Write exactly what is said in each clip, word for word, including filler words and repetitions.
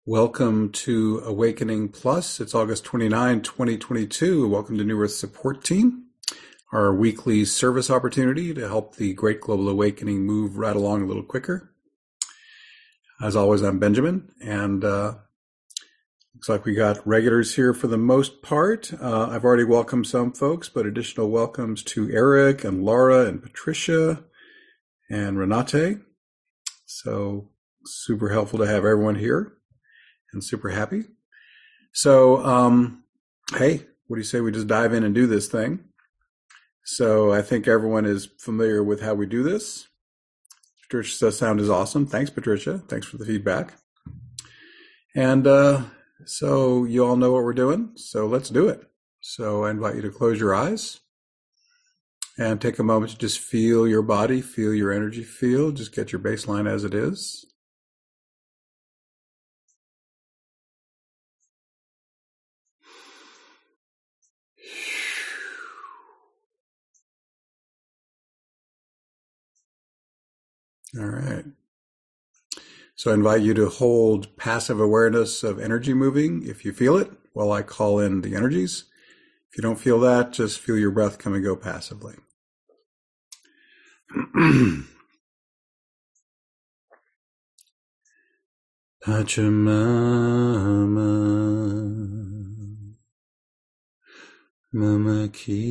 Welcome to Awakening Plus. It's August twenty-ninth, twenty twenty-two. Welcome to New Earth Support Team, our weekly service opportunity to help the Great Global Awakening move right along a little quicker. As always, I'm Benjamin, and uh, looks like we got regulars here for the most part. Uh, I've already welcomed some folks, but additional welcomes to Eric and Laura and Patricia and Renate. So super helpful to have everyone here. And super happy. So, um, hey, what do you say we just dive in and do this thing? So I think everyone is familiar with how we do this. Patricia says sound is awesome. Thanks, Patricia. Thanks for the feedback. And uh, so you all know what we're doing. So let's do it. So I invite you to close your eyes and take a moment to just feel your body, feel your energy field. Just get your baseline as it is. All right. So I invite you to hold passive awareness of energy moving if you feel it while I call in the energies. If you don't feel that, just feel your breath come and go passively. Pachamama Mama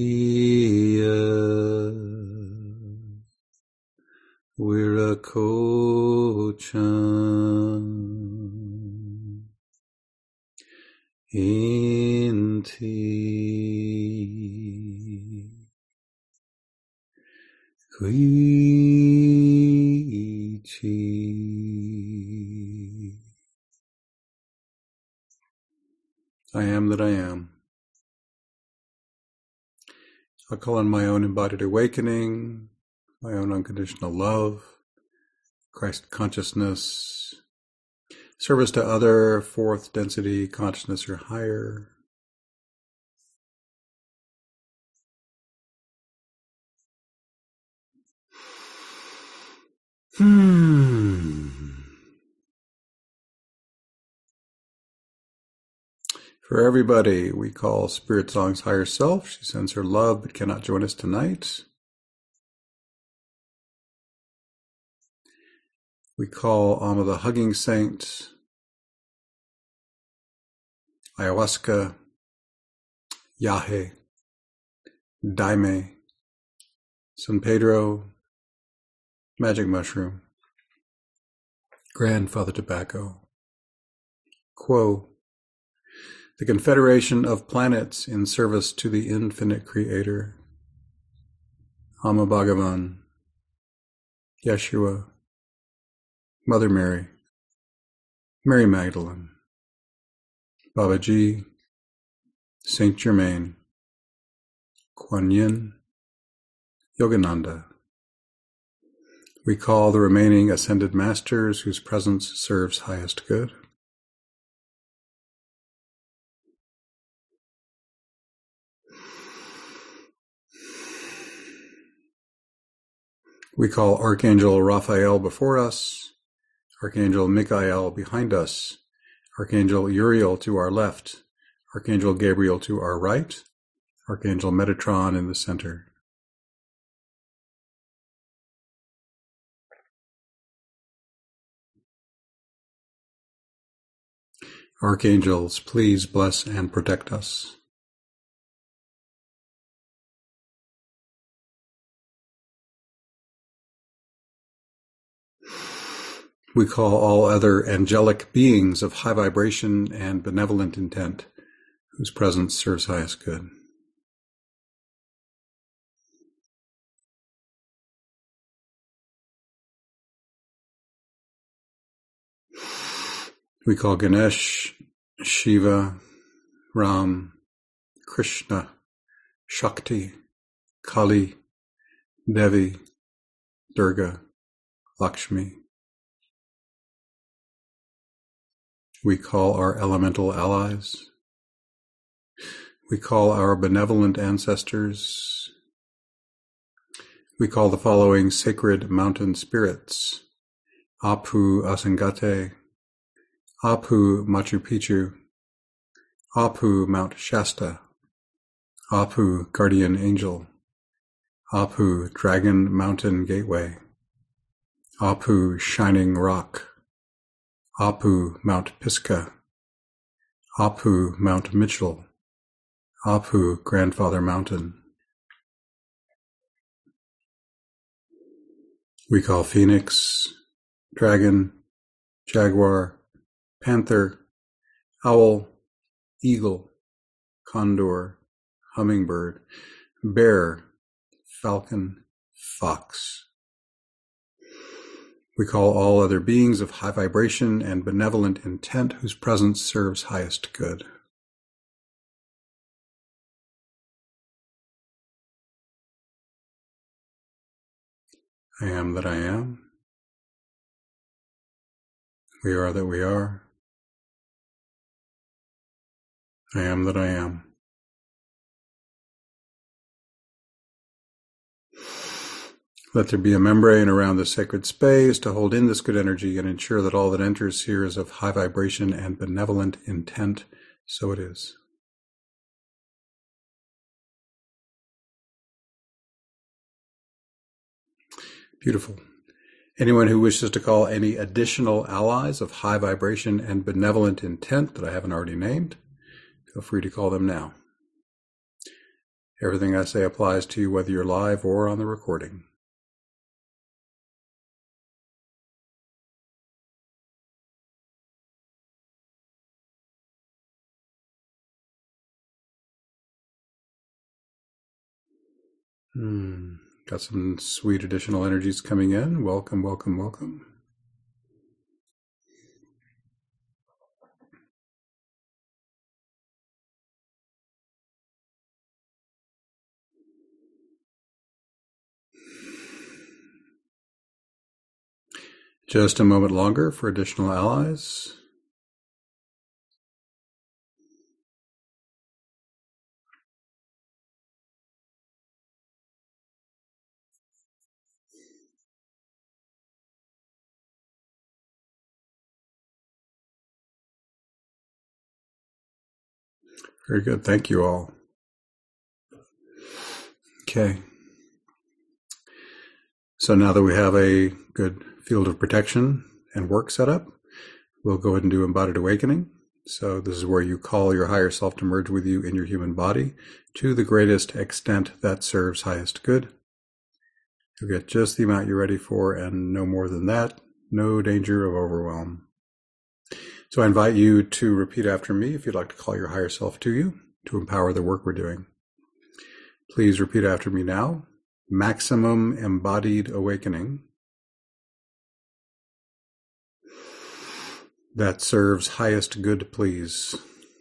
Kia Virakochan Inti Kuichi. I am that I am. I'll call on my own embodied awakening, my own unconditional love, Christ consciousness, service to other, fourth density consciousness or higher. Hmm. For everybody, we call Spirit Song's higher self. She sends her love but cannot join us tonight. We call Amma the Hugging Saint, Ayahuasca, Yahe, Daime, San Pedro, Magic Mushroom, Grandfather Tobacco, Quo, the Confederation of Planets in service to the Infinite Creator, Amma Bhagavan, Yeshua, Mother Mary, Mary Magdalene, Babaji, Saint Germain, Kuan Yin, Yogananda. We call the remaining ascended masters whose presence serves highest good. We call Archangel Raphael before us, Archangel Michael behind us, Archangel Uriel to our left, Archangel Gabriel to our right, Archangel Metatron in the center. Archangels, please bless and protect us. We call all other angelic beings of high vibration and benevolent intent, whose presence serves highest good. We call Ganesh, Shiva, Ram, Krishna, Shakti, Kali, Devi, Durga, Lakshmi. We call our elemental allies. We call our benevolent ancestors. We call the following sacred mountain spirits: Apu Asangate, Apu Machu Picchu, Apu Mount Shasta, Apu Guardian Angel, Apu Dragon Mountain Gateway, Apu Shining Rock, Apu Mount Pisgah, Apu Mount Mitchell, Apu Grandfather Mountain. We call Phoenix, Dragon, Jaguar, Panther, Owl, Eagle, Condor, Hummingbird, Bear, Falcon, Fox. We call all other beings of high vibration and benevolent intent whose presence serves highest good. I am that I am. We are that we are. I am that I am. Let there be a membrane around the sacred space to hold in this good energy and ensure that all that enters here is of high vibration and benevolent intent. So it is. Beautiful. Anyone who wishes to call any additional allies of high vibration and benevolent intent that I haven't already named, feel free to call them now. Everything I say applies to you whether you're live or on the recording. Hmm. Got some sweet additional energies coming in. Welcome, welcome, welcome. Just a moment longer for additional allies. Very good. Thank you all. Okay. So now that we have a good field of protection and work set up, we'll go ahead and do embodied awakening. So this is where you call your higher self to merge with you in your human body to the greatest extent that serves highest good. You'll get just the amount you're ready for and no more than that. No danger of overwhelm. So I invite you to repeat after me if you'd like to call your higher self to you to empower the work we're doing. Please repeat after me now. Maximum embodied awakening that serves highest good, please.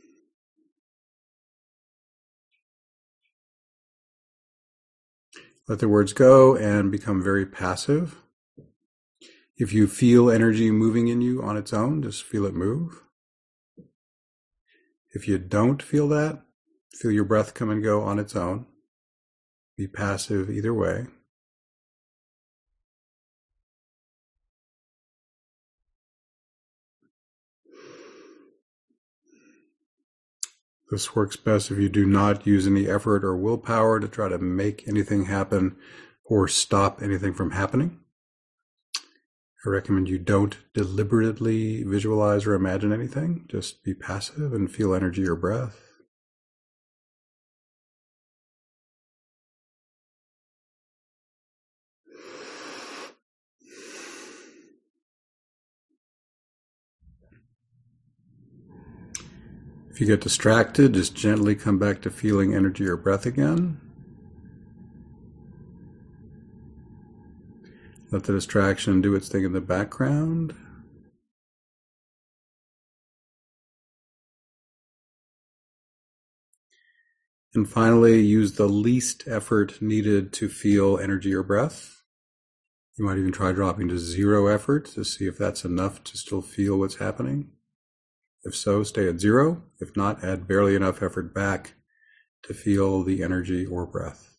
Let the words go and become very passive. If you feel energy moving in you on its own, just feel it move. If you don't feel that, feel your breath come and go on its own. Be passive either way. This works best if you do not use any effort or willpower to try to make anything happen or stop anything from happening. I recommend you don't deliberately visualize or imagine anything. Just be passive and feel energy or breath. If you get distracted, just gently come back to feeling energy or breath again. Let the distraction do its thing in the background. And finally, use the least effort needed to feel energy or breath. You might even try dropping to zero effort to see if that's enough to still feel what's happening. If so, stay at zero. If not, add barely enough effort back to feel the energy or breath.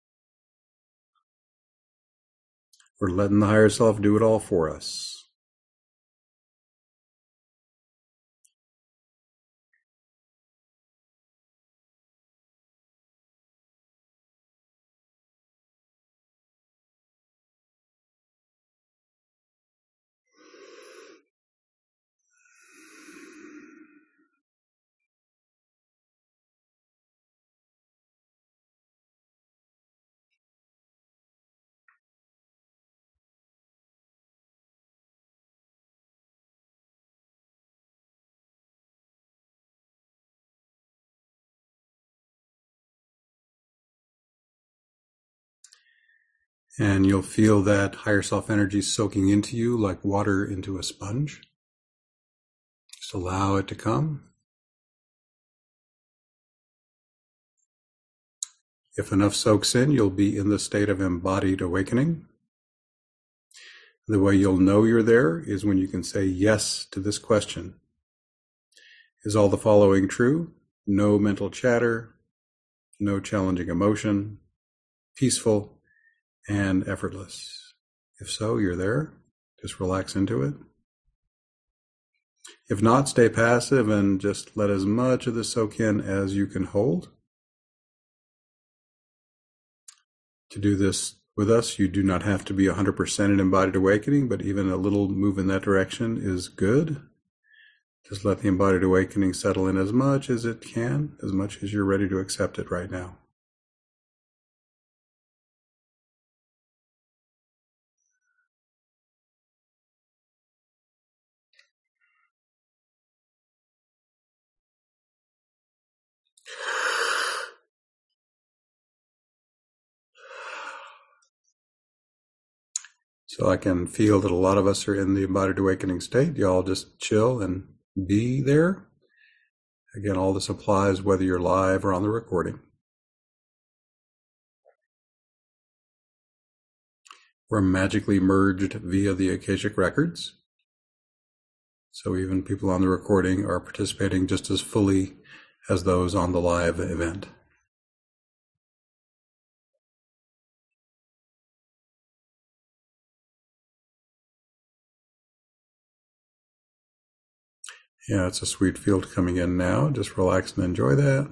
We're letting the higher self do it all for us. And you'll feel that higher self energy soaking into you like water into a sponge. Just allow it to come. If enough soaks in, you'll be in the state of embodied awakening. The way you'll know you're there is when you can say yes to this question. Is all the following true? No mental chatter, no challenging emotion, peaceful and effortless. If so, you're there. Just relax into it. If not, stay passive and just let as much of this soak in as you can hold. To do this with us, you do not have to be one hundred percent in embodied awakening, but even a little move in that direction is good. Just let the embodied awakening settle in as much as it can, as much as you're ready to accept it right now. So I can feel that a lot of us are in the embodied awakening state. Y'all just chill and be there. Again, all this applies whether you're live or on the recording. We're magically merged via the Akashic Records. So even people on the recording are participating just as fully as those on the live event. Yeah, it's a sweet field coming in now. Just relax and enjoy that.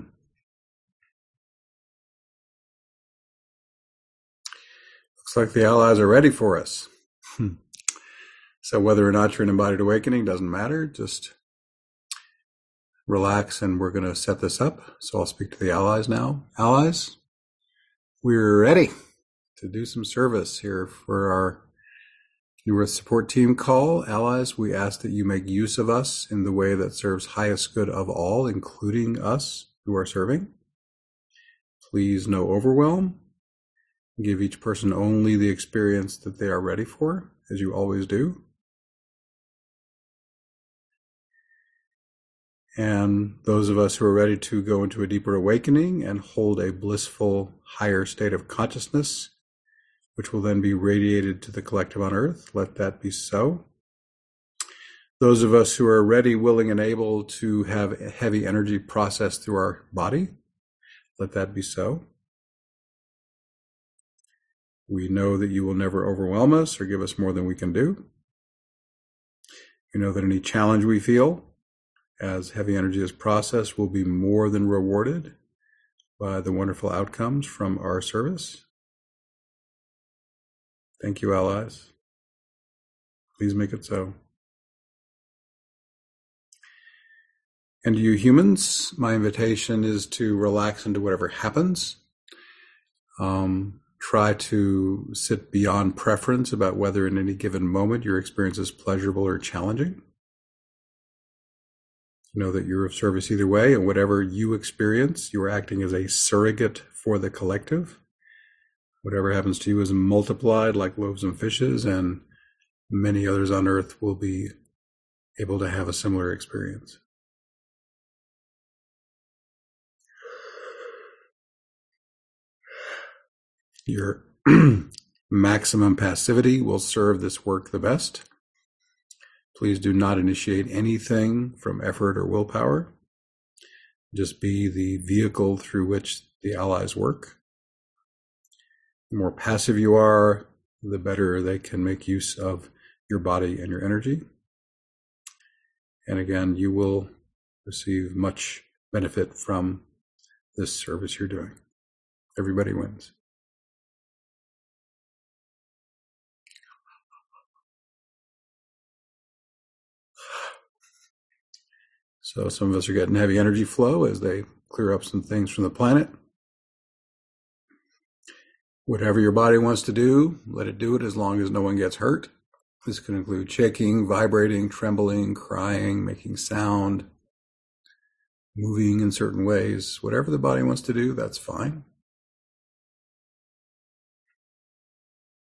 Looks like the allies are ready for us. So whether or not you're in embodied awakening doesn't matter. Just relax and we're going to set this up. So I'll speak to the allies now. Allies, we're ready to do some service here for our New Earth Support Team call. Allies, we ask that you make use of us in the way that serves highest good of all, including us who are serving. Please no overwhelm. Give each person only the experience that they are ready for, as you always do. And those of us who are ready to go into a deeper awakening and hold a blissful, higher state of consciousness, which will then be radiated to the collective on earth, let that be so. Those of us who are ready, willing, and able to have heavy energy processed through our body, let that be so. We know that you will never overwhelm us or give us more than we can do. We know that any challenge we feel as heavy energy is processed will be more than rewarded by the wonderful outcomes from our service. Thank you, allies. Please make it so. And to you humans, my invitation is to relax into whatever happens. Um, try to sit beyond preference about whether in any given moment your experience is pleasurable or challenging. Know that you're of service either way, and whatever you experience, you are acting as a surrogate for the collective. Whatever happens to you is multiplied like loaves and fishes, and many others on earth will be able to have a similar experience. Your maximum passivity will serve this work the best. Please do not initiate anything from effort or willpower. Just be the vehicle through which the allies work. The more passive you are, the better they can make use of your body and your energy. And again, you will receive much benefit from this service you're doing. Everybody wins. So some of us are getting heavy energy flow as they clear up some things from the planet. Whatever your body wants to do, let it do it as long as no one gets hurt. This can include shaking, vibrating, trembling, crying, making sound, moving in certain ways. Whatever the body wants to do, that's fine.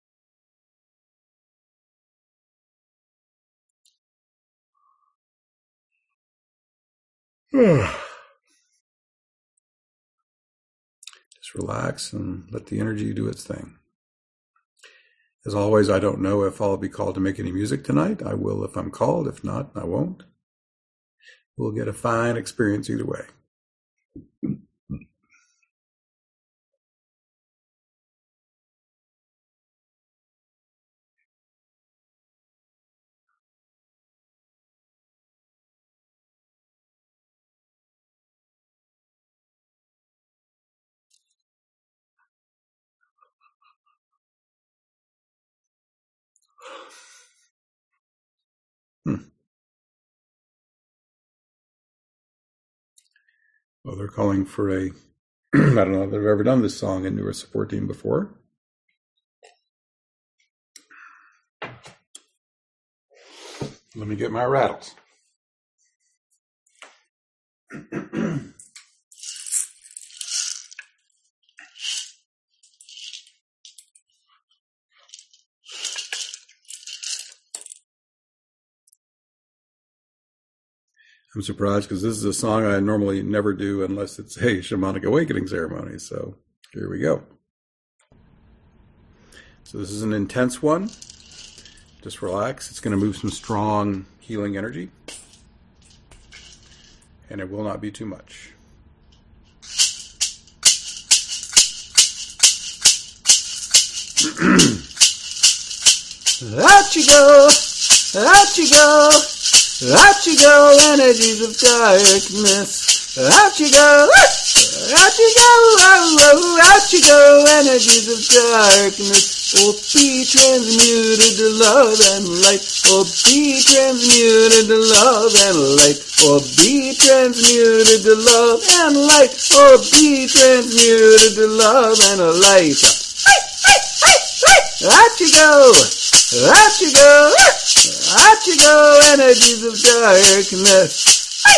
Just relax and let the energy do its thing. As always, I don't know if I'll be called to make any music tonight. I will if I'm called. If not, I won't. We'll get a fine experience either way. Hmm. Well, they're calling for a, I don't know if they've ever done this song in Newer Support Team before. Let me get my rattles. I'm surprised because this is a song I normally never do unless it's a shamanic awakening ceremony. So here we go. So this is an intense one. Just relax. It's going to move some strong healing energy. And it will not be too much. Out you go, out you go, out you go, energies of darkness. Out you go, out you go, oh, oh, out you go, energies of darkness. Oh, be transmuted to love and light. Oh, be transmuted to love and light. Oh, be transmuted to love and light. Oh, be transmuted to love and light. Out you go, out you go, out you go, energies of darkness.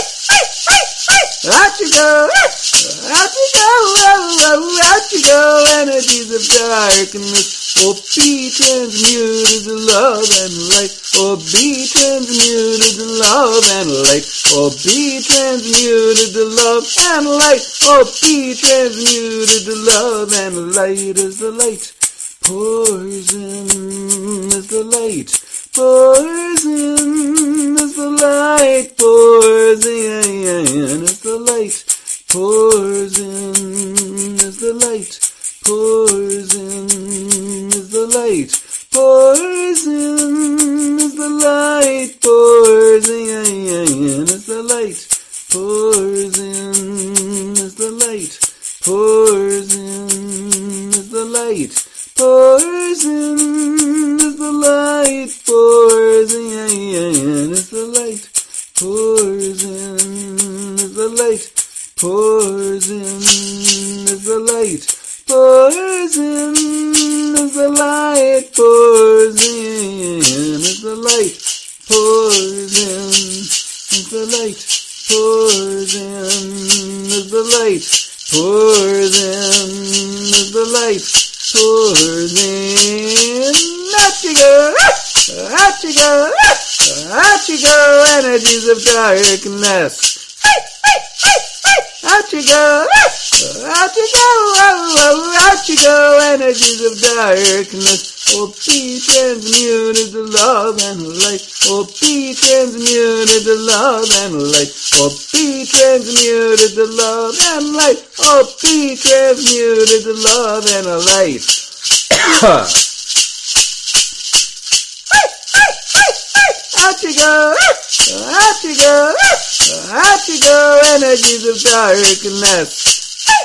Out you go, out you go, oh, oh, out you go, energies of darkness. Oh, be transmuted to love and light. Oh, be transmuted to love and light. Oh, be transmuted to love and light. Oh, be transmuted to love and light as the light pours in, as the light pours in, as the light pours in, as the light pours in, as the light pours in, as the light pours in, as the light pours in, as the light pours in, as the light pours in, as the light pours in, as the light pours in, as the light pours in, as the light pours in, as the light pours in, as the light pours in, as the light pours in, as the light pours in, as the light pours in, as the light pours in. Out you go, out you go, out you go, energies of darkness. Out you go, out you go, oh, oh, out you go, energies of darkness. Oh, be transmuted to love and light. Oh, be transmuted to love and light. Oh, be transmuted to love and light. Oh, be transmuted to love and light. Out you go, out you go, out you go, energies of darkness.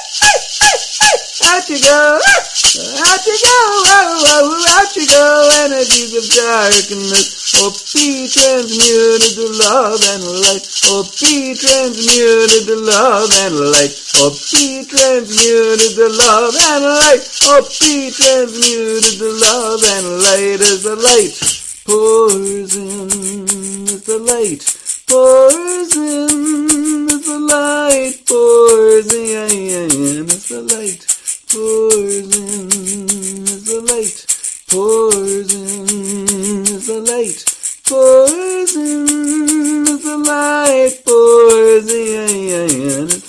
Out you go, out you go, oh, oh, out you go, energies of darkness. Oh, be transmuted to love and light. Oh, be transmuted to love and light. Oh, be transmuted to love and light. Oh, be transmuted to love and light as the light pours in, as the light pours in, as the light pours in, as the light pours in, as the light pours in, as the light pours in, as the light pours in,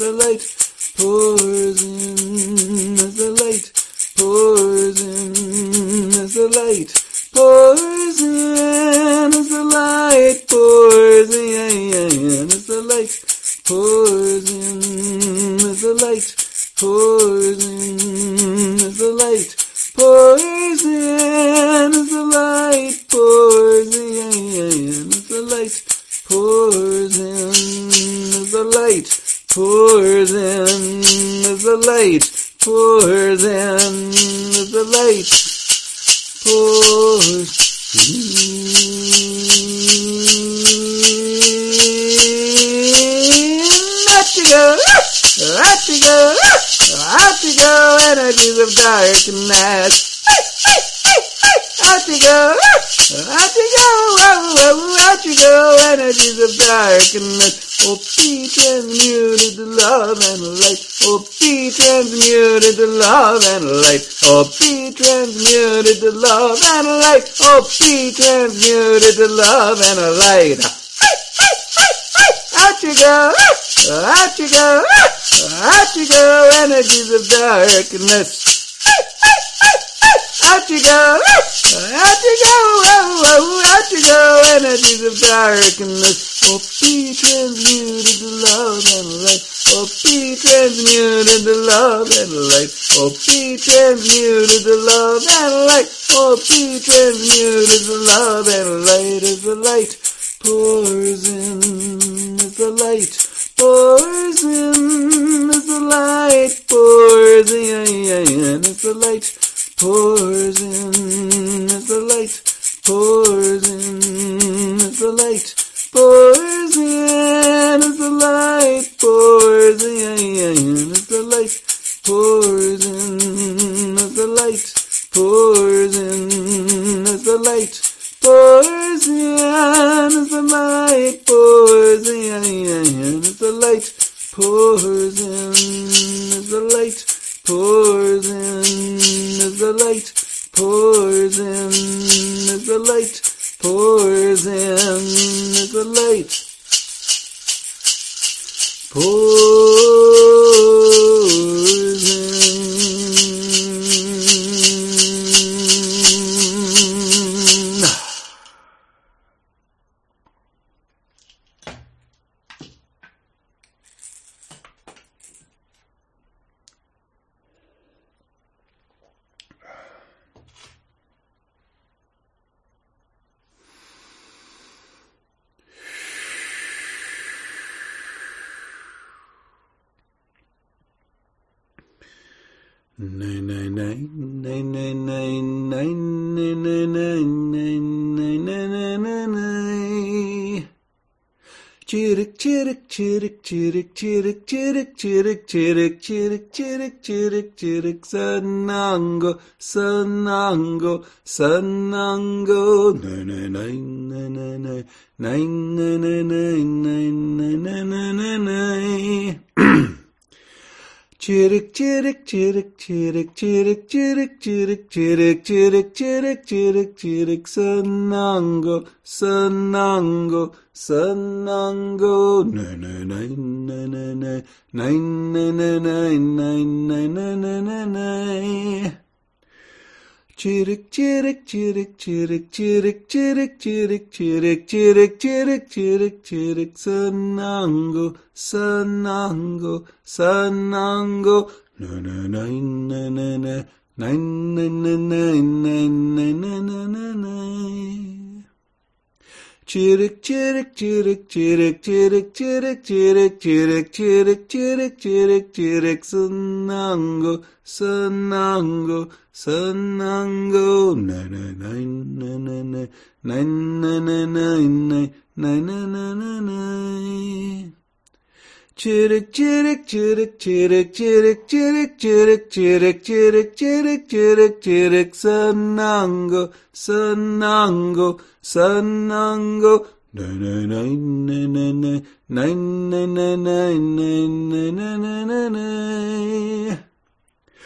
the light pours in, as the light pours in, as the light pours in, as the light pours in, as the light pours in, as the light pours in, as the light pours in, as the light pours in, as the light pours in, as the light pours in, as the light pours in, as the light pours in. Out you go, out you go, out you go, energies of darkness. Out you go, out you go, out you go, energies of darkness. Oh, be transmuted to love and light. Oh, be transmuted to love and light. Oh, be transmuted to love and light. Oh, be transmuted to love and light. Out you go, out you go, out you go, energies of darkness. Out you go, out you go, oh, oh, out you go, energies of darkness. Oh, be transmuted to love and light. Oh, be transmuted to love and light. Oh, be transmuted to love and light. Oh, be transmuted to love and light. As the light pours in, as the light pours in, as the light pours in, as the light pours in, as the light pours in, as the light pours in, as the light pours in, as the light pours in, as the light pours in, as the light pours in, as the light pours in, as the light pours in, as the light pours in, as the light pours in, as the light pours in, as the light pours in. Nine nine nine nine nine nine nine nine nine nine nine nine nine. Chiruk chiruk chiruk chiruk chiruk chiruk chiruk chiruk chiruk chiruk chiruk chiruk sanango sanango sanango. Nine nine nine nine nine nine nine nine nine nine nine nine. Chiruk chiruk chiruk chiruk chiruk chiruk chiruk chiruk chiruk chiruk chiruk chiruk sanango sanango sanango. Nine nine nine nine nine nine nine nine nine nine nine nine. Chiruk chiruk chiruk chiruk chiruk chiruk chiruk chiruk chiruk chiruk chiruk chiruk sanango sanango sanango. Nine nine nine nine nine nine nine nine nine nine nine. Chiruk chiruk chiruk chiruk chiruk chiruk chiruk chiruk chiruk chiruk chiruk chiruk sanango sanango sanango. Nine nine nine nine nine nine nine nine nine nine nine. Chiruk chiruk chiruk chiruk chiruk chiruk chiruk chiruk chiruk chiruk chiruk chiruk sanango sanango sanango. Nine nine nine nine nine nine nine nine nine nine nine.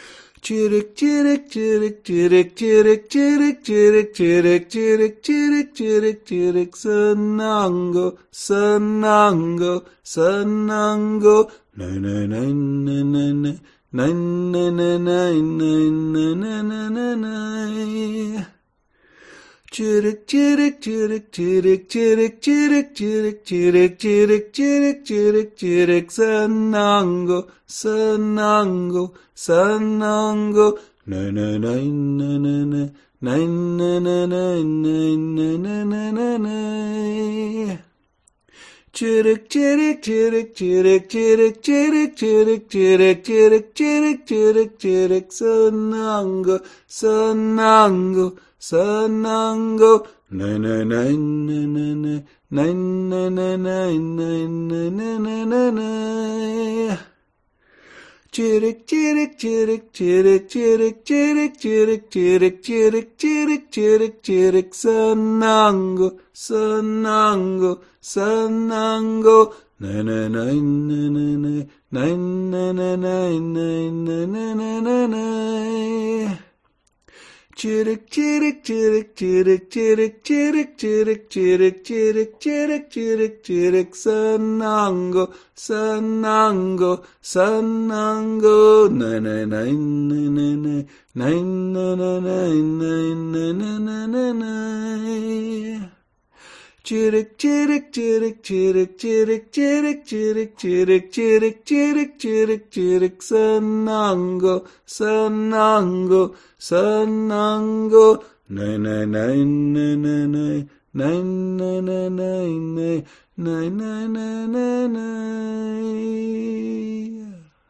Chittick, chittick, chittick, chittick, chittick, chittick, chittick, chittick, chittick, chittick, chittick, chittick, sanango, sanango, sanango, na na na na na na, na na na na na na na na na. Chittick, chittick, chittick, chittick, chittick, chittick, chittick, chittick, chittick, chittick, chittick, chittick, sanango, sanango, sanango, na na na na na na, na na na na na na na na na. Chittick, chittick, chittick, chittick, chittick, chittick, chittick, chittick, chittick, chittick, chittick, chittick, sanango, sanango, sanango, na na na na na na, na na na na na na na na na. Chittick, chittick, chittick, chittick, chittick, chittick, chittick, chittick, chittick, chittick, chittick, chittick, sanango, sanango, sanango, na na na na na na, na na na na na na na na. Chittick, chittick, chittick, chittick, chittick, chittick, chittick, chittick, chittick, chittick, chittick, chittick, sanango, sanango, sanango, na na na na na na, na na na na na na na na. Chittick, chittick, chittick, chittick, chittick, chittick, chittick, chittick, chittick, chittick, chittick, chittick, sanango, sanango, sanango, na na na na na na, na na na na na, na na na na na.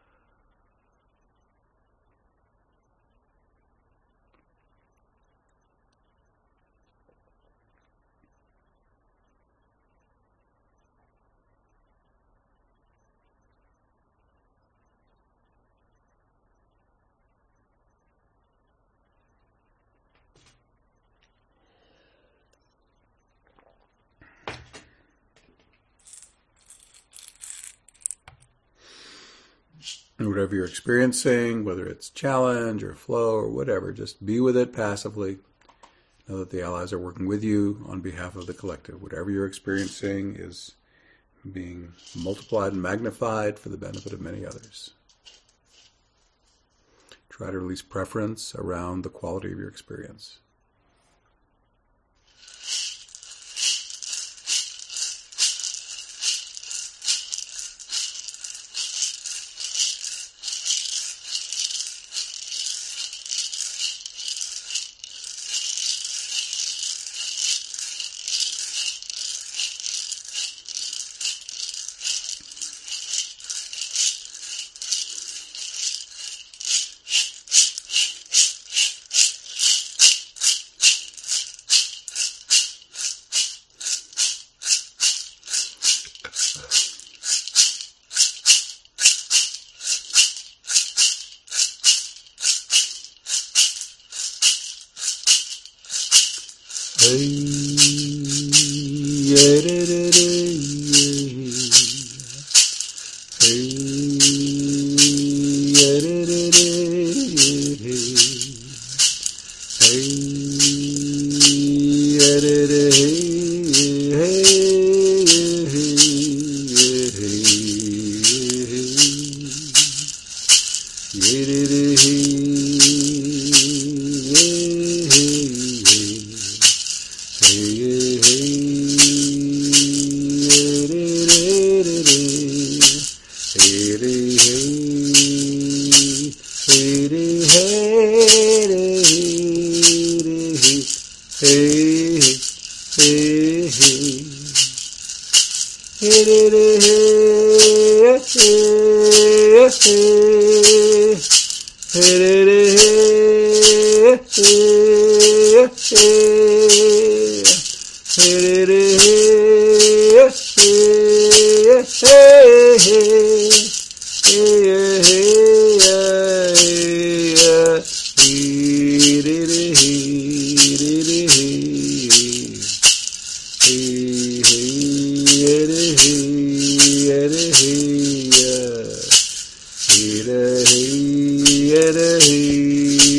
Whatever you're experiencing, whether it's challenge or flow or whatever, just be with it passively. Know that the allies are working with you on behalf of the collective. Whatever you're experiencing is being multiplied and magnified for the benefit of many others. Try to release preference around the quality of your experience. Hey, yeah, da, da, da, yeah. Hey, yeah, da, da, da, yeah. Hey, yeah, da, da, hey, hey, yeah, yeah, da, da, hey. Hey,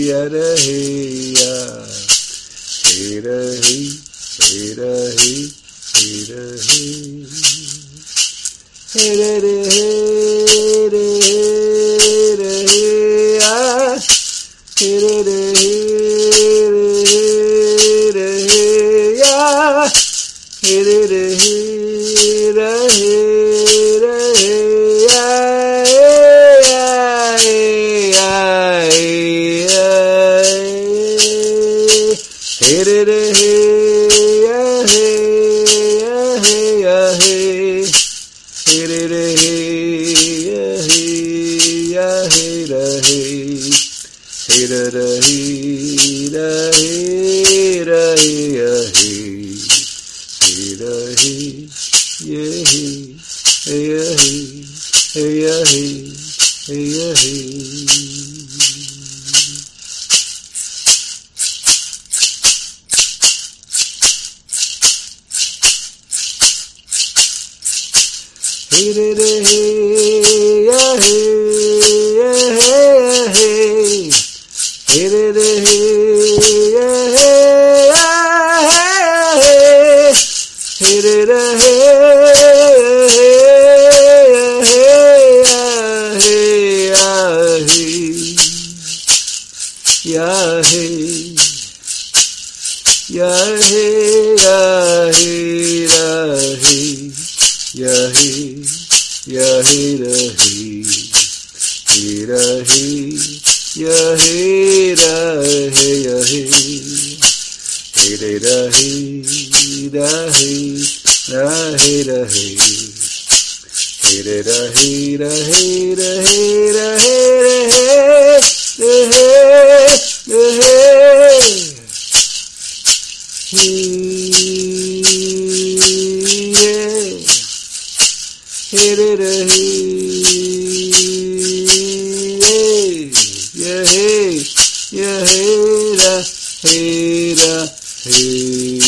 ya da hey ya, hey da hey, hey da hey, hey da hey, hey da da hey da hey da hey ya, hey da da hey da hey ya, hey da da hey da hey da hey ya, hey ya, hey da da hey ya, hey ya, hey ya, hey, hey da da hey ya, hey ya, hey da hey, hey da da hey da hey da hey ya, hey, hey da hey, yeah hey, hey ya hey, hey ya hey, hey ya hey. Hey da da hey ya hey ya hey ya hey, hey da da hey ya hey ya hey, hey da da hey ya hey ya hey ya hey, ya hey, ya hey ya hey da hey, ya hey, ya hey da hey, hey da hey, ya hey da hey ya hey, hey da da hey da hey da hey da hey, hey da da hey da hey da hey da hey da hey da hey, yeah. Hey da da hey, yeah hey, yeah hey da, hey da hey.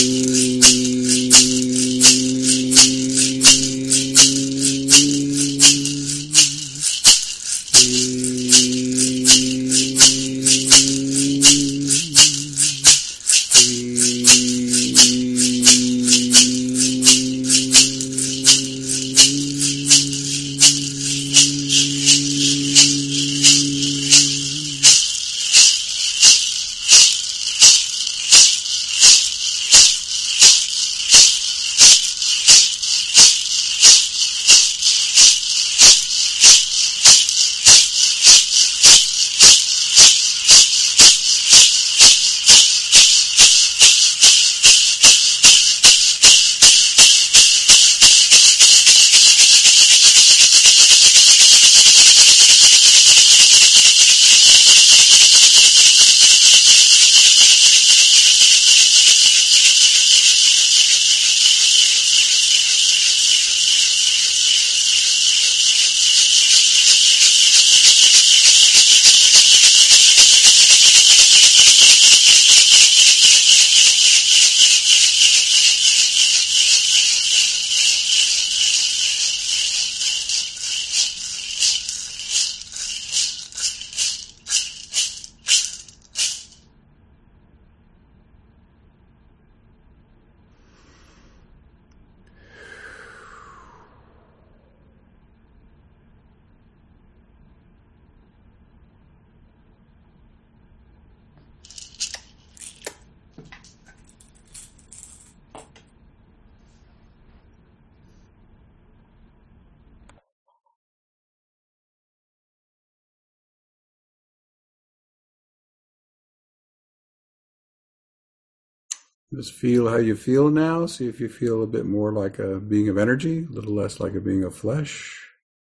Just feel how you feel now. See if you feel a bit more like a being of energy, a little less like a being of flesh.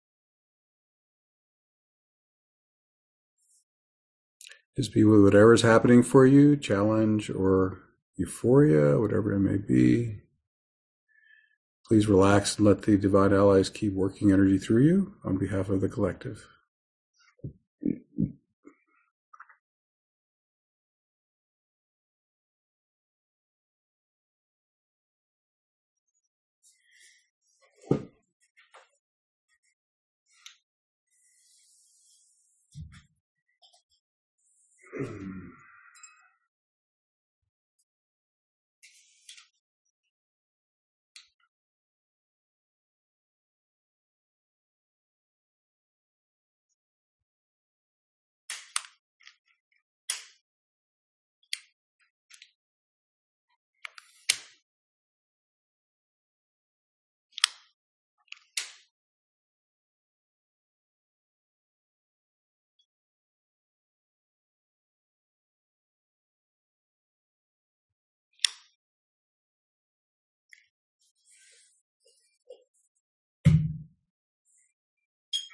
Just be with whatever's happening for you, challenge or euphoria, whatever it may be. Please relax and let the Divine Allies keep working energy through you on behalf of the collective.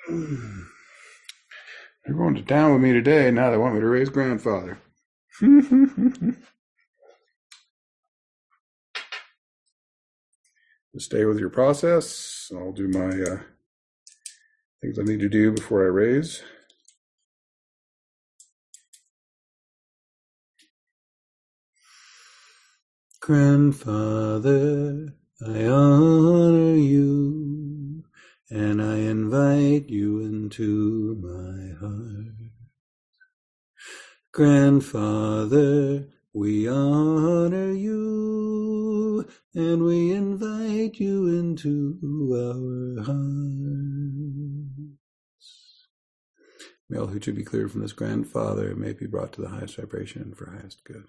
They're going to town with me today. Now they want me to raise grandfather. Stay with your process. I'll do my uh, things I need to do before I raise. Grandfather, I honor you, and I invite you into my heart. Grandfather, we honor you, and we invite you into our hearts. May all who should be cleared from this grandfather may be brought to the highest vibration for highest good.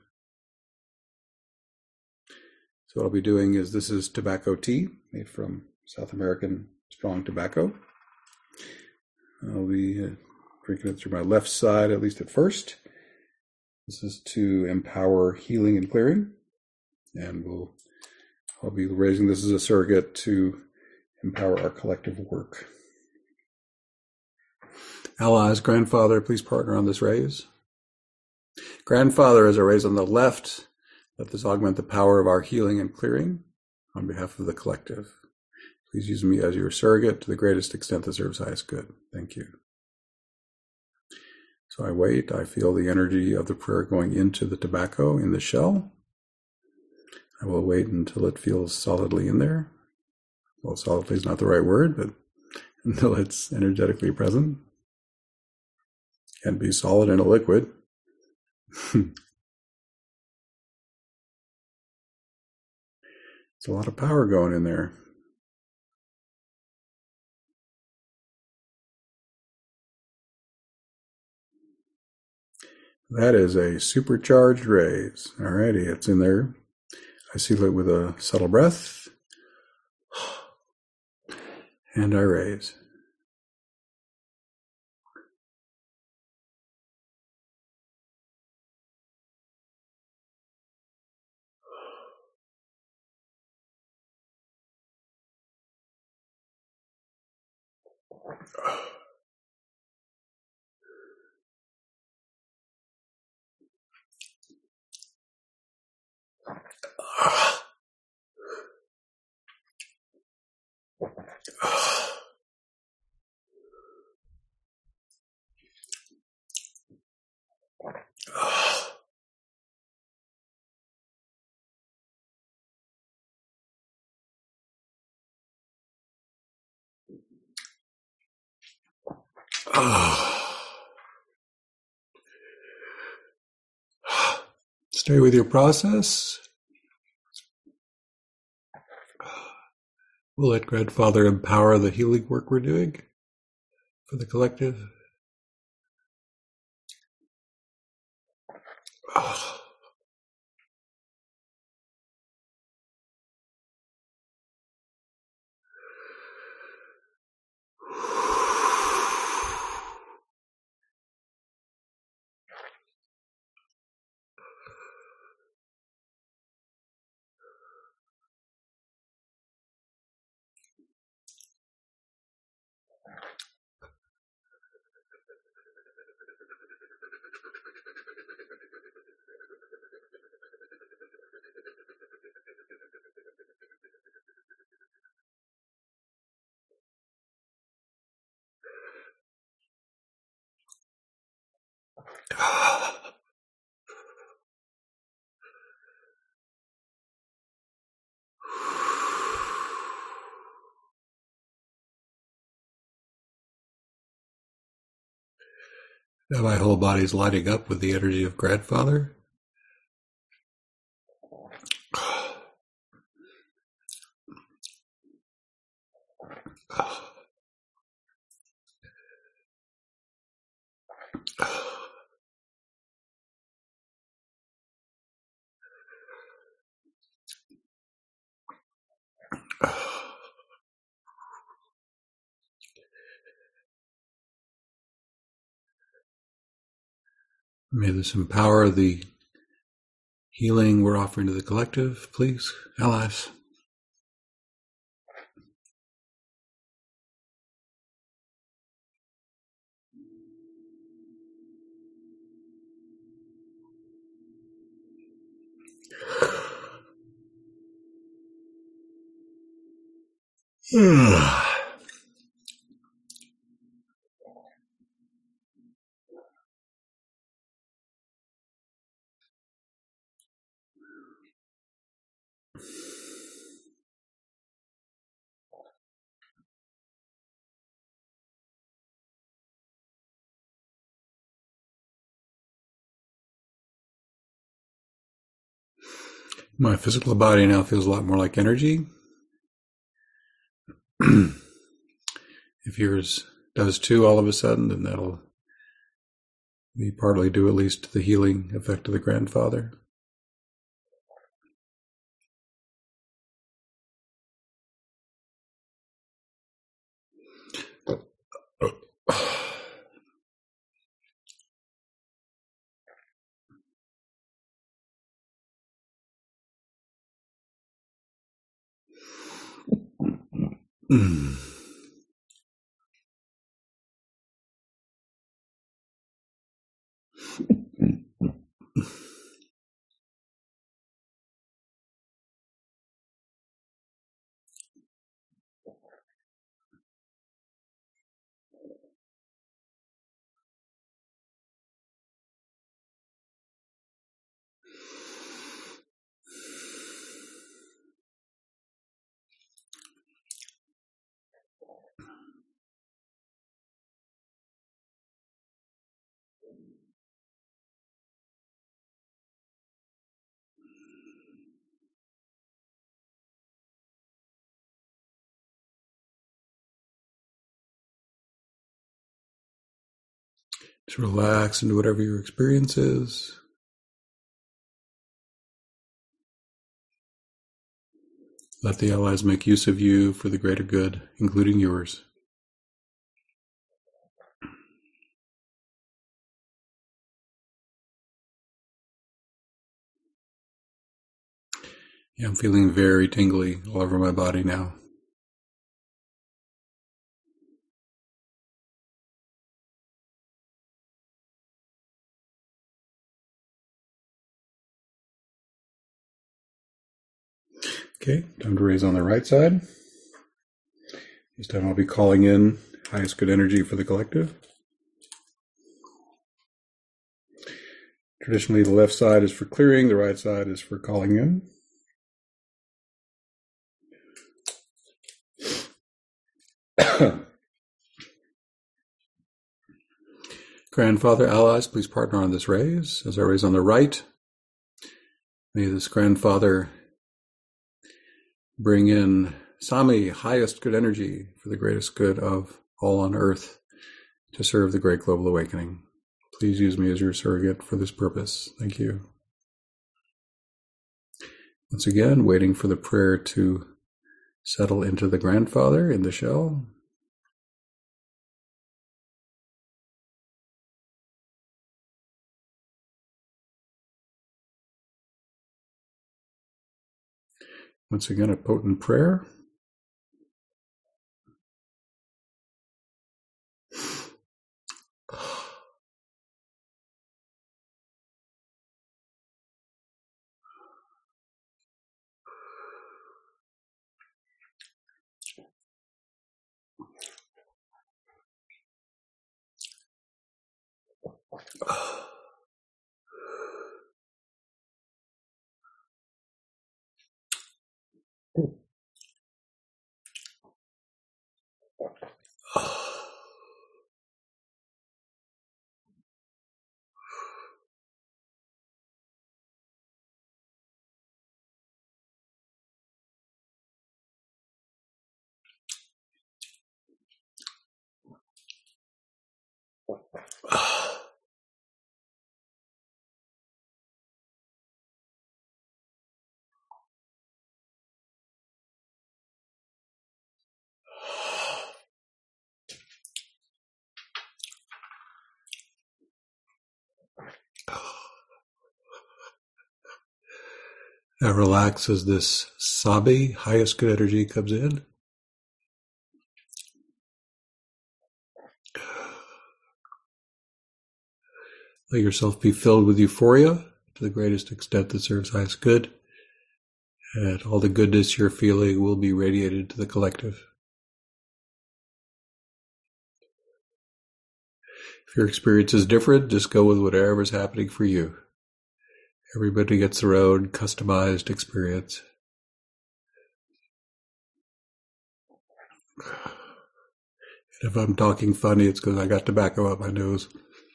So what I'll be doing is, this is tobacco tea made from South American strong tobacco. I'll be uh, drinking it through my left side, at least at first. This is to empower healing and clearing. And we'll, I'll be raising this as a surrogate to empower our collective work. Allies, grandfather, please partner on this raise. Grandfather, as I raise on the left, let this augment the power of our healing and clearing on behalf of the collective. Please use me as your surrogate to the greatest extent that serves highest good. Thank you. So I wait. I feel the energy of the prayer going into the tobacco in the shell. I will wait until it feels solidly in there. Well, solidly is not the right word, but until it's energetically present. Can't be solid in a liquid. It's a lot of power going in there. That is a supercharged raise. Alrighty, it's in there. I seal it with a subtle breath. And I raise. Stay with your process. We'll let Grandfather empower the healing work we're doing for the collective. Now my whole body's lighting up with the energy of Grandfather. May this empower the healing we're offering to the collective, please, allies. My physical body now feels a lot more like energy. If yours does too all of a sudden, then that'll be partly due at least to the healing effect of the grandfather. Mm. Just relax into whatever your experience is. Let the allies make use of you for the greater good, including yours. Yeah, I'm feeling very tingly all over my body now. Okay, time to raise on the right side. This time I'll be calling in highest good energy for the collective. Traditionally, the left side is for clearing, the right side is for calling in. Grandfather, allies, please partner on this raise. As I raise on the right, may this grandfather bring in Sami, highest good energy for the greatest good of all on earth to serve the great global awakening. Please use me as your surrogate for this purpose. Thank you. Once again, waiting for the prayer to settle into the grandfather in the shell. Once again, a potent prayer. Now relax as this Sabi, highest good energy, comes in. Let yourself be filled with euphoria to the greatest extent that serves highest good. And all the goodness you're feeling will be radiated to the collective. If your experience is different, just go with whatever's happening for you. Everybody gets their own customized experience. And if I'm talking funny, it's because I got tobacco out my nose.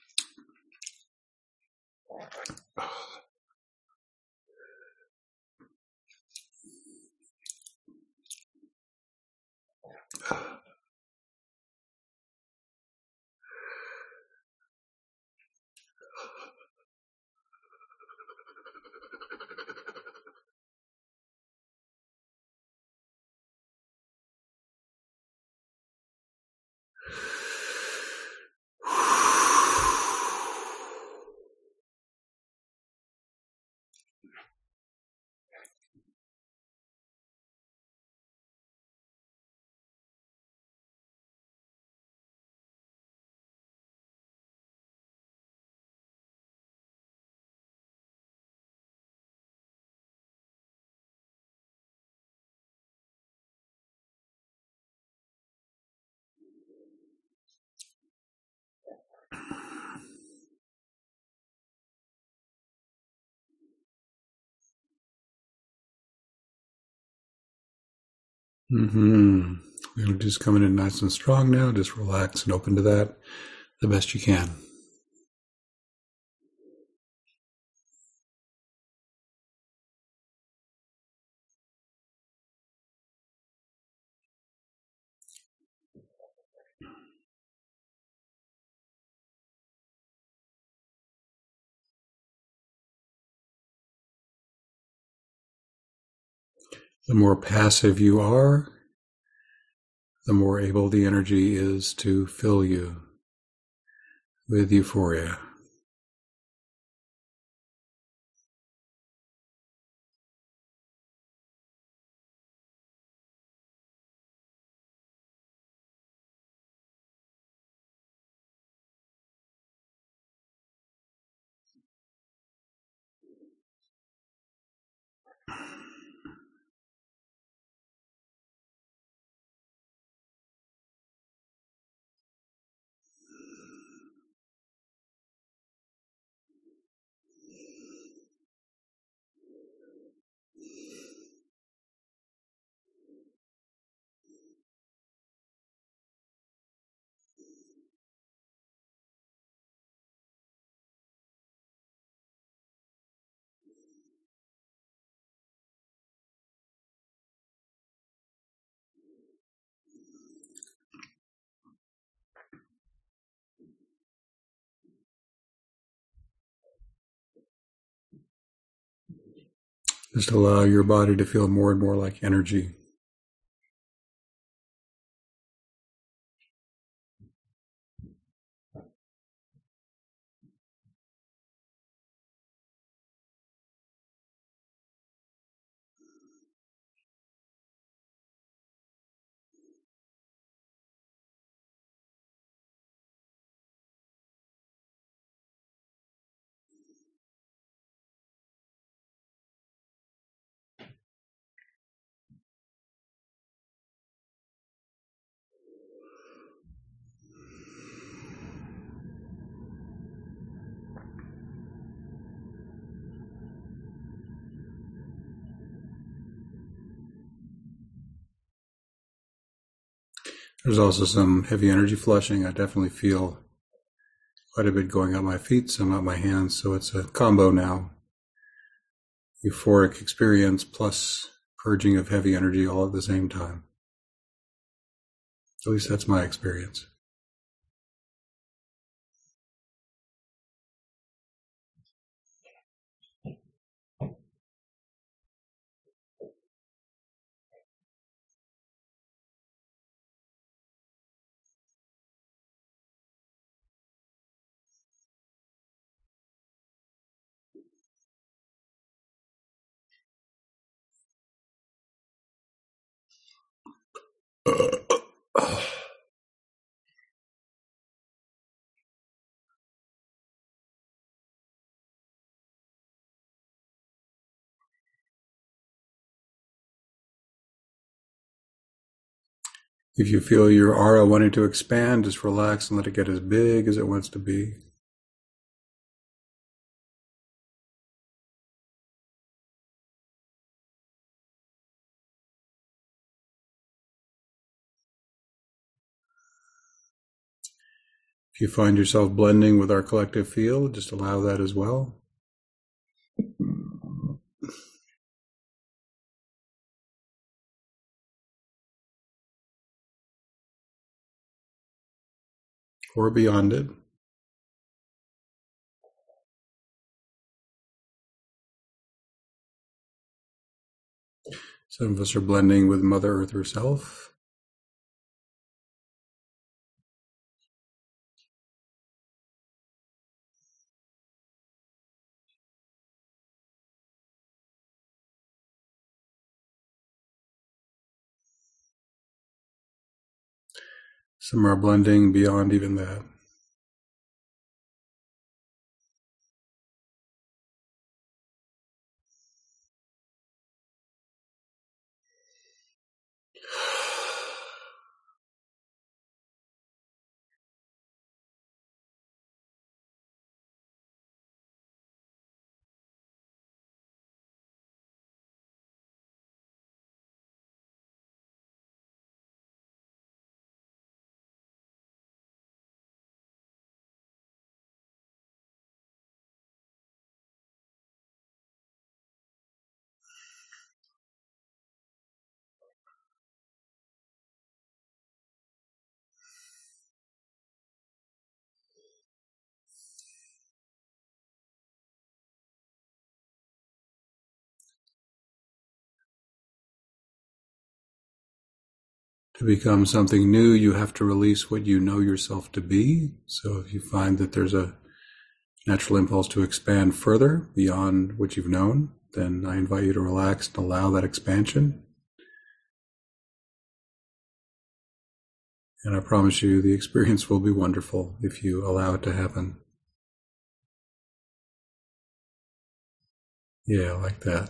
Mm-hmm. We're just coming in nice and strong now. Just relax and open to that the best you can. The more passive you are, the more able the energy is to fill you with euphoria. Just allow your body to feel more and more like energy. There's also some heavy energy flushing. I definitely feel quite a bit going up my feet, some up my hands, so it's a combo now. Euphoric experience plus purging of heavy energy all at the same time. At least that's my experience. If you feel your aura wanting to expand, just relax and let it get as big as it wants to be. If you find yourself blending with our collective field, just allow that as well. Or beyond it. Some of us are blending with Mother Earth herself. Some are blending beyond even that. To become something new, you have to release what you know yourself to be. So if you find that there's a natural impulse to expand further beyond what you've known, then I invite you to relax and allow that expansion. And I promise you the experience will be wonderful if you allow it to happen. Yeah, like that.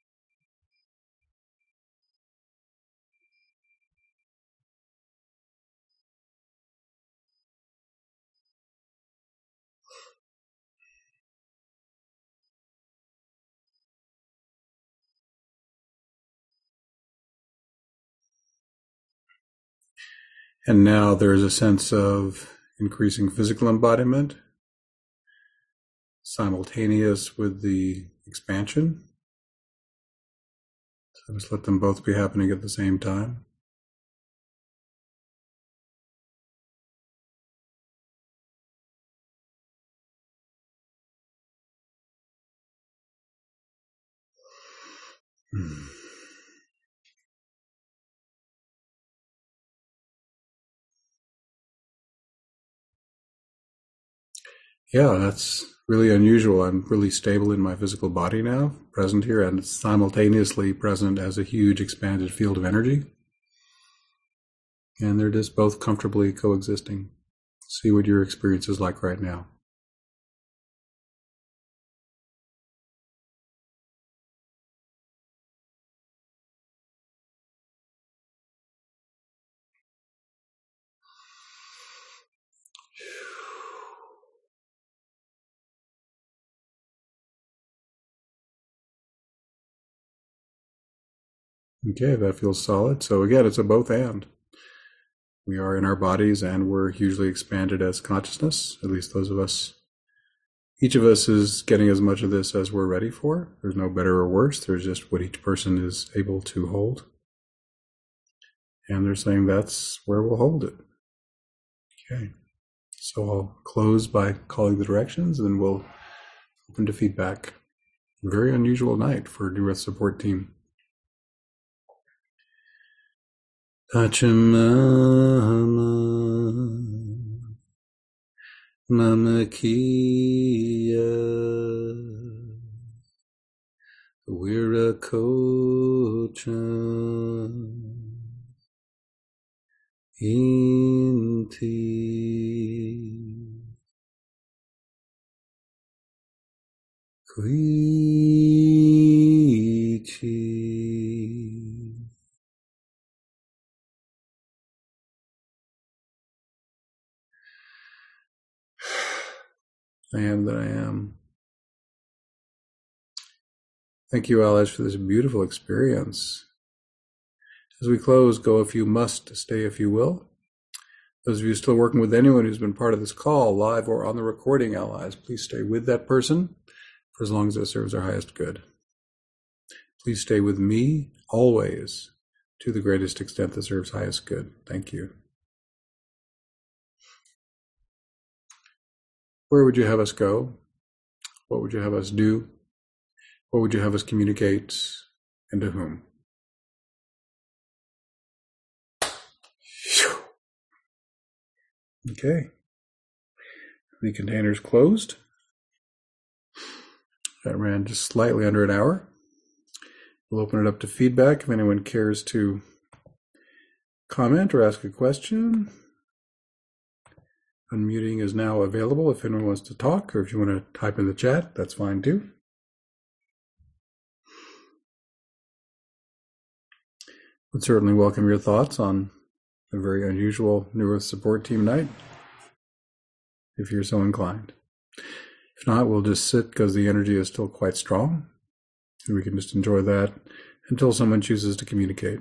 And now there's a sense of increasing physical embodiment, simultaneous with the expansion. So just let them both be happening at the same time. Hmm. Yeah, that's really unusual. I'm really stable in my physical body now, present here, and simultaneously present as a huge expanded field of energy. And they're just both comfortably coexisting. See what your experience is like right now. Okay, that feels solid. So again, it's a both and. We are in our bodies and we're hugely expanded as consciousness, at least those of us. Each of us is getting as much of this as we're ready for. There's no better or worse. There's just what each person is able to hold. And they're saying that's where we'll hold it. Okay. So I'll close by calling the directions and then we'll open to feedback. Very unusual night for New Earth Support Team. Pachamama Mamakia Virakocha Inti Kuichi I am that I am. Thank you, allies, for this beautiful experience. As we close, go if you must, stay if you will. Those of you still working with anyone who's been part of this call, live or on the recording, allies, please stay with that person for as long as it serves our highest good. Please stay with me always to the greatest extent that serves highest good. Thank you. Where would you have us go? What would you have us do? What would you have us communicate, and to whom? Okay. The container's closed. That ran just slightly under an hour. We'll open it up to feedback if anyone cares to comment or ask a question. Unmuting is now available if anyone wants to talk, or if you want to type in the chat, that's fine too. Would certainly welcome your thoughts on a very unusual New Earth support team night, if you're so inclined. If not, we'll just sit because the energy is still quite strong, and we can just enjoy that until someone chooses to communicate.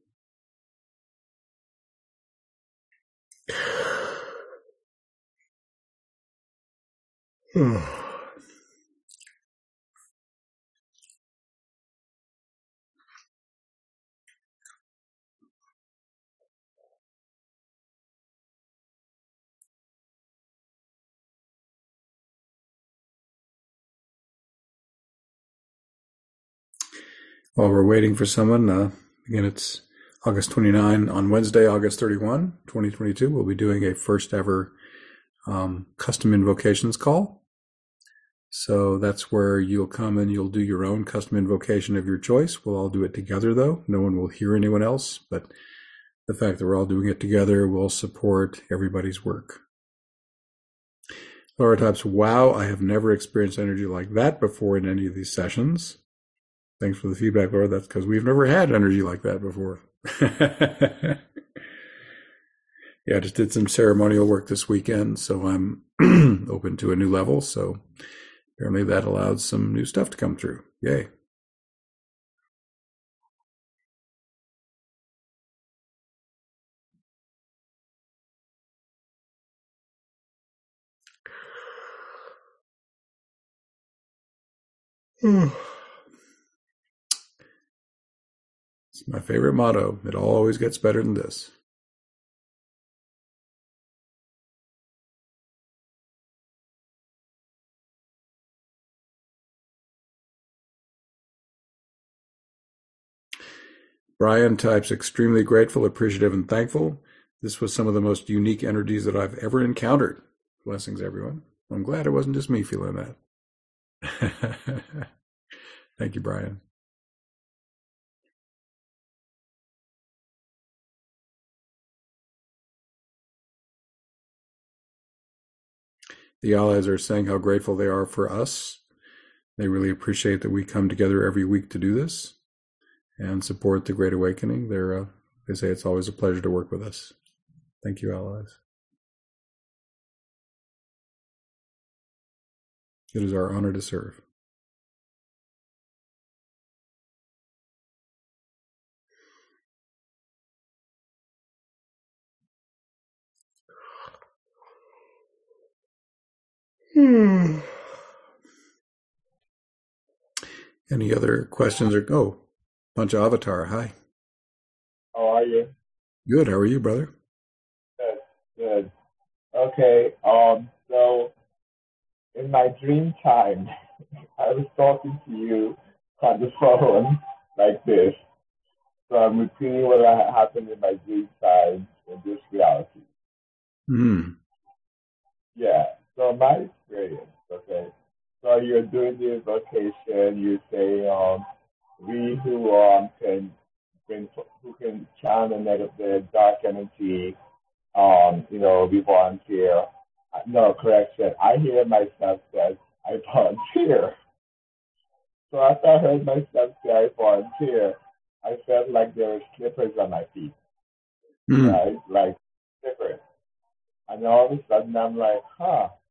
While we're waiting for someone, uh, again, it's August twenty-ninth. On Wednesday, August thirty-first, twenty twenty-two, we'll be doing a first ever um, custom invocations call. So that's where you'll come and you'll do your own custom invocation of your choice. We'll all do it together, though. No one will hear anyone else, but the fact that we're all doing it together will support everybody's work. Laura types, wow, I have never experienced energy like that before in any of these sessions. Thanks for the feedback, Laura. That's because we've never had energy like that before. Yeah, I just did some ceremonial work this weekend, so I'm open to a new level. So apparently that allowed some new stuff to come through. Yay. It's my favorite motto. It always gets better than this. Brian types, extremely grateful, appreciative, and thankful. This was some of the most unique energies that I've ever encountered. Blessings, everyone. I'm glad it wasn't just me feeling that. Thank you, Brian. The allies are saying how grateful they are for us. They really appreciate that we come together every week to do this and support the Great Awakening. They're, uh, they say it's always a pleasure to work with us. Thank you, allies. It is our honor to serve. Hmm. Any other questions or oh, bunch of Avatar. Hi. How are you? Good. How are you, brother? Good. Good. Okay. Um. So, in my dream time, I was talking to you on the phone like this. So I'm repeating what happened in my dream time in this reality. Hmm. Yeah. So my experience. Okay. So you're doing the invocation. You say, um, we who um can bring, who can channel the, the dark energy. Um, you know, we volunteer. No, correction. I hear myself say, I volunteer. So after I heard myself say, I volunteer, I felt like there were slippers on my feet, Mm. right? Like slippers. And all of a sudden I'm like, huh,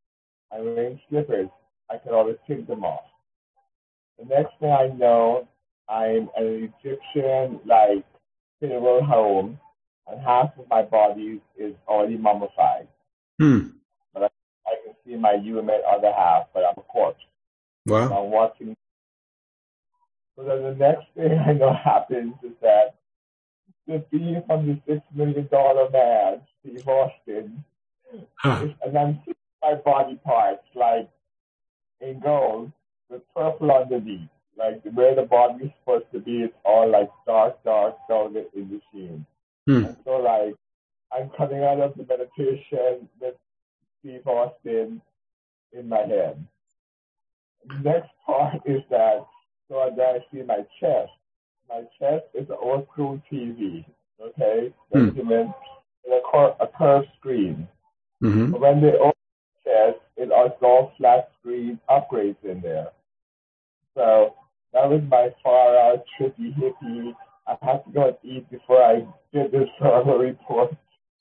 I'm wearing slippers. I can always take them off. The next thing I know, I'm an Egyptian, like, funeral home, and half of my body is already mummified. Hmm. But I, I can see my human other half, but I'm a corpse. Wow. And I'm watching. So then the next thing I know happens is that the thief from the six million dollar man, Steve Austin, Huh. is, and I'm seeing my body parts like in gold with purple underneath. Like where the body is supposed to be, it's all like dark, dark, velvet in the sheen. Hmm. And so like I'm coming out of the meditation with Steve Austin in my head. The next part is that so then I see my chest. My chest is an old school T V, okay? Hmm. Benjamin, a, cur- a curved screen. Mm-hmm. But when they open the chest, it has all flat screen upgrades in there. So that was my far out trippy hippie. I had to go and eat before I did this further report.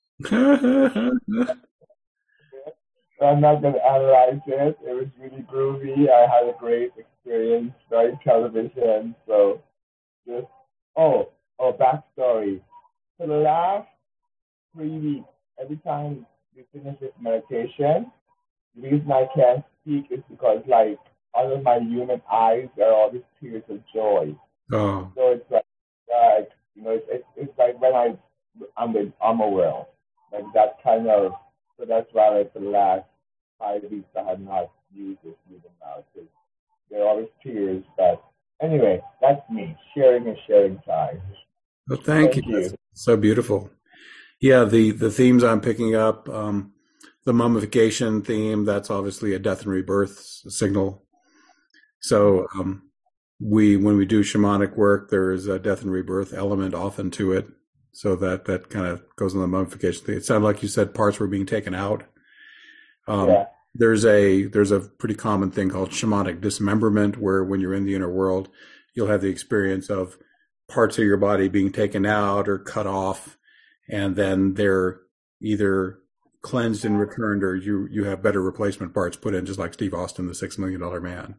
So I'm not going to analyze it. It was really groovy. I had a great experience during television. So just, oh, oh, backstory. For the last three weeks, every time we finish this meditation, the reason I can't speak is because, like, out of my human eyes are all these tears of joy. Oh. So it's like, like you know, it's, it's, it's like when I, I'm the Ummerwell. Like that kind of, so that's why like, for the last five weeks I have not used this medium now. Because there are always tears. But anyway, that's me, sharing and sharing time. Well, thank, Thank you. you. That's so beautiful. Yeah, the, the themes I'm picking up, um, the mummification theme, that's obviously a death and rebirth signal. So um, we, when we do shamanic work, there is a death and rebirth element often to it. So that, that kind of goes on the mummification thing. It sounded like you said parts were being taken out. Um, Yeah. There's a there's a pretty common thing called shamanic dismemberment, where when you're in the inner world, you'll have the experience of parts of your body being taken out or cut off, and then they're either cleansed and returned, or you you have better replacement parts put in, just like Steve Austin, the Six Million Dollar Man.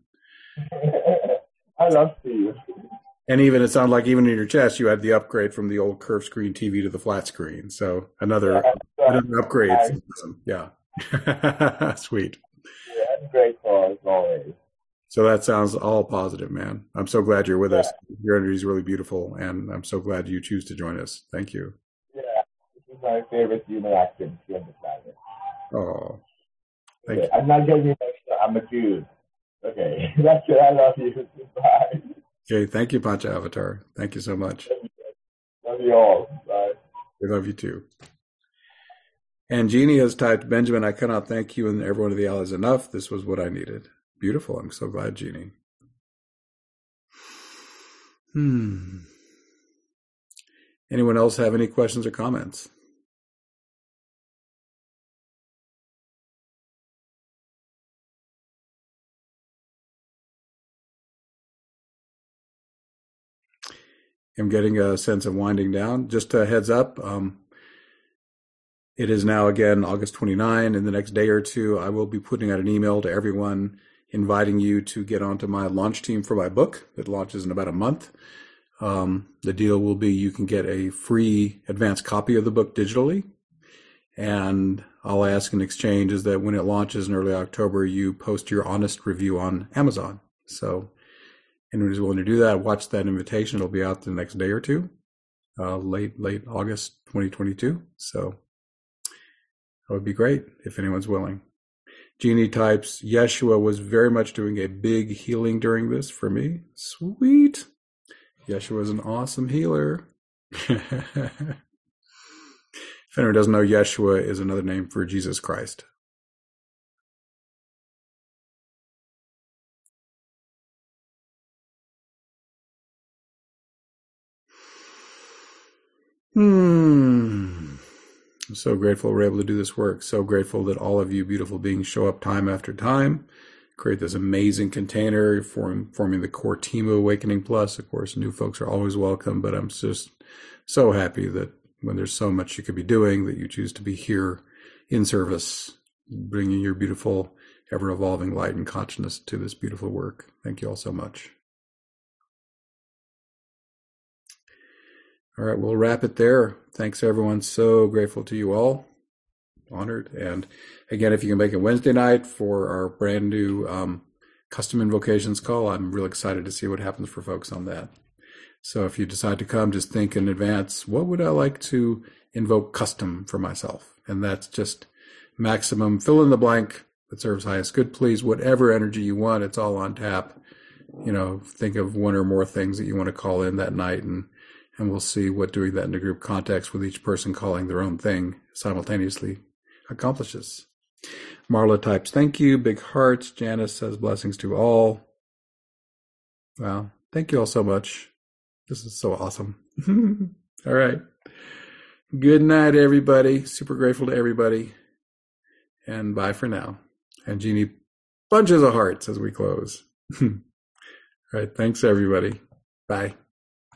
I love Steve. And even it sounded like even in your chest, you had the upgrade from the old curved screen T V to the flat screen. So another, Yeah, another upgrade. I, Yeah. Sweet. yeah, I'm grateful as always. So that sounds all positive, man. I'm so glad you're with Yeah. us. Your energy is really beautiful, and I'm so glad you choose to join us. Thank you. Yeah, this is my favorite human activity on the planet. Oh, thank Okay, you. I'm not getting emotional. I'm a dude. Okay, that's it. I love you. Bye. Okay, thank you, Pancha Avatar. Thank you so much. Love you all. Bye. We love you too. And Jeannie has typed, Benjamin, I cannot thank you and everyone of the allies enough. This was what I needed. Beautiful. I'm so glad, Jeannie. Hmm. Anyone else have any questions or comments? I'm getting a sense of winding down. Just a heads up, um, it is now again August twenty-ninth. In the next day or two, I will be putting out an email to everyone inviting you to get onto my launch team for my book that launches in about a month. Um, the deal will be you can get a free advanced copy of the book digitally. And I'll ask in exchange is that when it launches in early October, you post your honest review on Amazon. So anyone who's willing to do that, watch that invitation. It'll be out the next day or two, uh, late, late August twenty twenty-two. So that would be great if anyone's willing. Jeannie types, Yeshua was very much doing a big healing during this for me. Sweet. Yeshua is an awesome healer. If anyone doesn't know, Yeshua is another name for Jesus Christ. Hmm. I'm so grateful we're able to do this work. So grateful that all of you beautiful beings show up time after time, create this amazing container, form, forming the core team of Awakening Plus. Of course, new folks are always welcome, but I'm just so happy that when there's so much you could be doing, that you choose to be here in service, bringing your beautiful, ever-evolving light and consciousness to this beautiful work. Thank you all so much. All right, we'll wrap it there. Thanks, everyone. So grateful to you all. Honored. And again, if you can make it Wednesday night for our brand new um, custom invocations call, I'm real excited to see what happens for folks on that. So if you decide to come, just think in advance, what would I like to invoke custom for myself? And that's just maximum fill in the blank that serves highest good, please. Whatever energy you want, it's all on tap. You know, think of one or more things that you want to call in that night, and and we'll see what doing that in a group context with each person calling their own thing simultaneously accomplishes. Marla types, thank you. Big hearts. Janice says, blessings to all. Wow. Thank you all so much. This is so awesome. All right. Good night, everybody. Super grateful to everybody. And bye for now. And Jeannie bunches of hearts as we close. All right. Thanks, everybody. Bye.